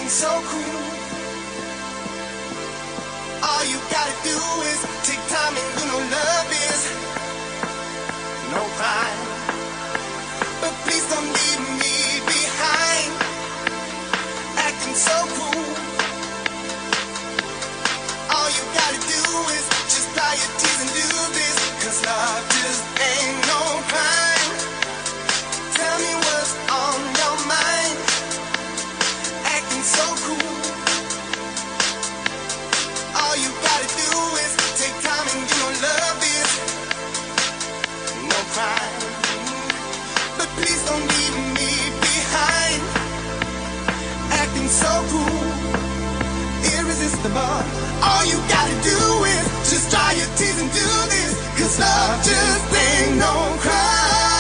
so cool. All you gotta do is take time, and you know love is no crime. But please don't leave me behind, acting so cool. All you gotta do is just dry your tears and do this, 'cause love just ain't no crime. Tell me what's on your mind, acting so cool. All you gotta do is take time, and you know love is no crime. But please don't leave me behind, acting so cool, irresistible. All you gotta do is just dry your tears and do this, 'cause love just ain't no crime.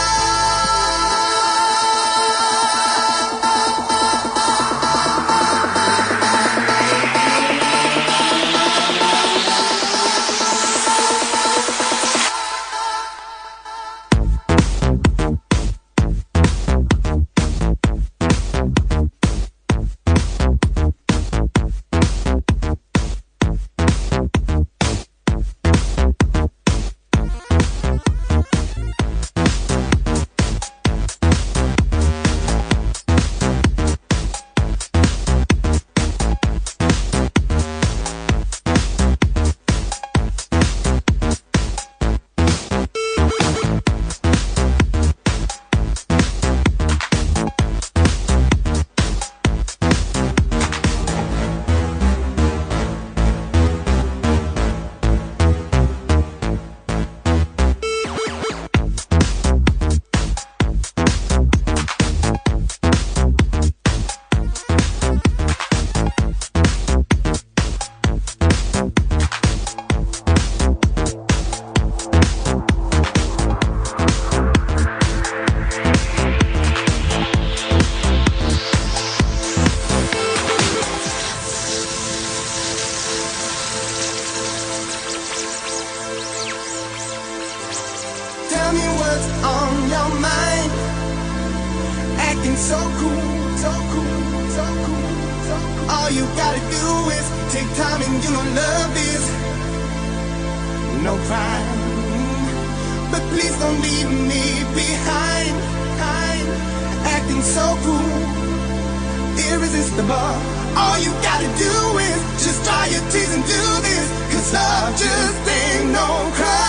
Tell me what's on your mind, acting so cool, so cool, so cool, so cool. All you gotta do is take time, and you know love is no crime. But please don't leave me behind, acting so cool, irresistible. All you gotta do is just dry your tears and do this, 'cause love just ain't no crime.